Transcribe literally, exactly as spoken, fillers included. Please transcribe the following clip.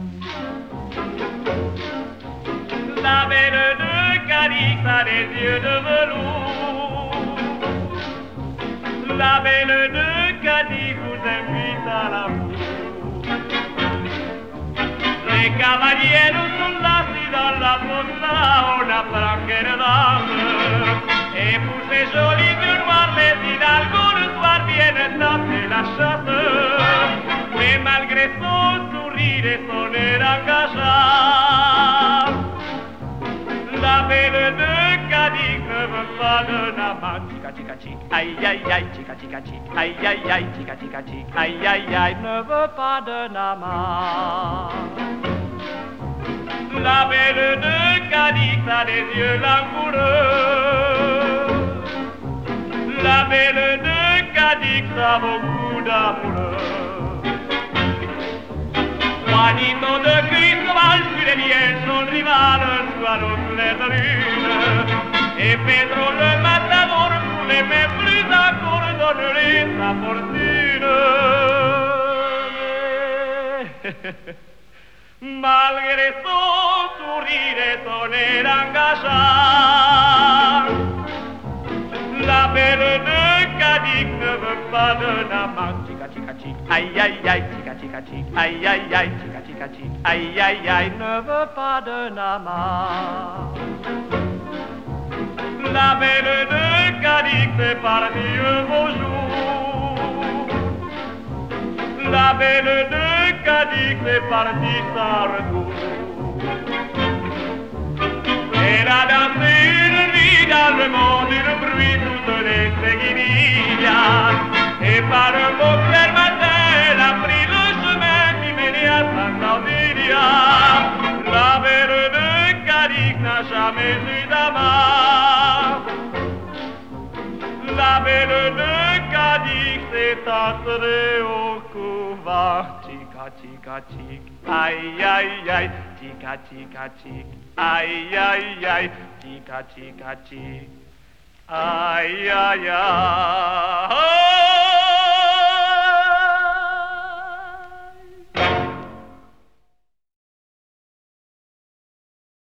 La belle de Cadix a les yeux de velours. La belle de Cadix vous invite à l'amour. Les cavaliers sont assis dans la fossa, on apprend quelle dame. Et pour ces jolis yeux noirs, les hidalgos le soir viennent taper la chasse. Mais malgré son sourire et son air engageant, la belle de Cadix ne veut pas d'un amant. Chica chica chic, aïe aïe aïe, chica chica chic, aïe aïe aïe, chica chica chic, aïe aïe aïe, ne veut pas d'un amant. La belle de Cadix a les yeux langoureux. La belle de Cadix a beaucoup d'amoureux. Juanito de Cristobal fut les liens, son rival, soit au clair de lune. Et Pedro le matador, pour les mêmes plus encore, donnerait sa fortune. Malgré son sourire et son air engageant, la belle de Cadix ne veut pas d'un amant. Chica chica chic, aïe aïe aïe, chica chica chic, aïe aïe aïe, chica chica chic, aïe aïe aïe, ne veut pas d'un amant. La belle de Cadix est partie un beau jour. La belle de Cadix est partie sans retour. Elle a dansé une nuit dans le monde, le bruit toutes les séguinillas. Et par un beau clair matin, elle a pris le chemin qui menait à Santa Otilia. La belle de Cadix n'a jamais eu d'amant. La belle de Cadix est entrée au couvent. Chica chica chic, aïe aïe aïe, chica chica chic, aïe aïe aïe, chica chica chic, aïe aïe aïe.